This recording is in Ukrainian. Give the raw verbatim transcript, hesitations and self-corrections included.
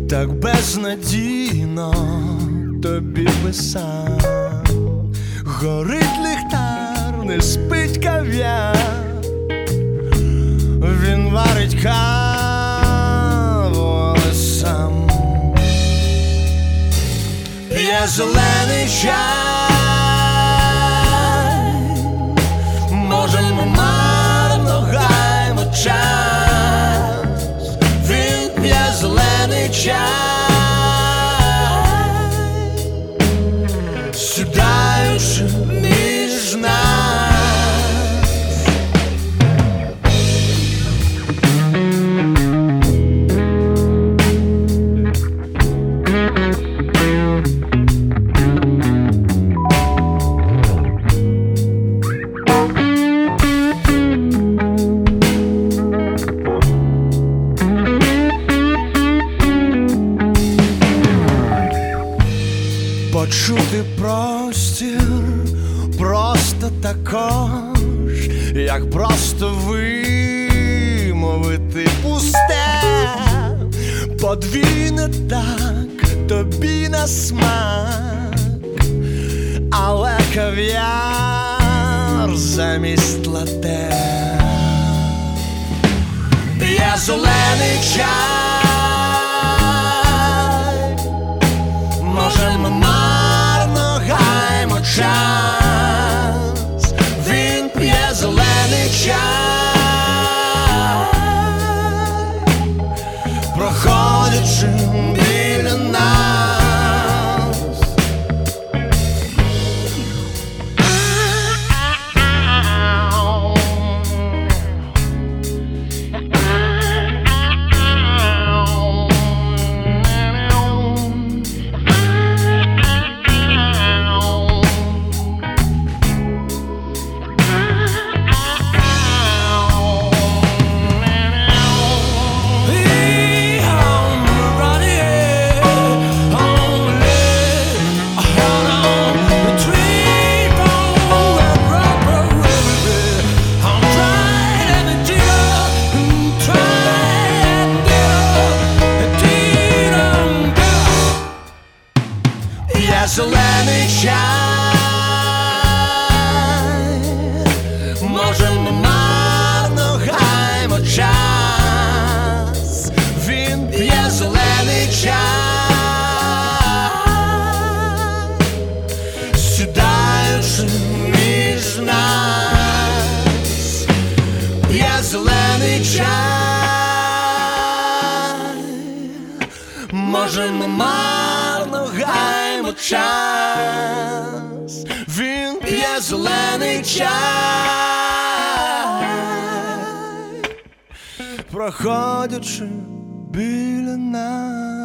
так безнадійно тобі писав. Горить ліхтар, не спить кав'яр, він варить каву, але сам п'є зелений чай. Може, ми марно гаймо час, він п'є зелений чай, сідаючи між нас. Почути простір просто також, як просто вимовити пусте. Подвійне так тобі на смак, але кав'яр замість лате п'є зелений чай. Може, ми марно гаймо час, він п'є зелений чай, проходячи біля нас. Зелений чай, може, ми марно гаймо час, він п'є зелений чай, сідаючи між нас. П'є зелений чай, може, ми марно гаймо час, він п'є зелений чай, проходячи біля нас.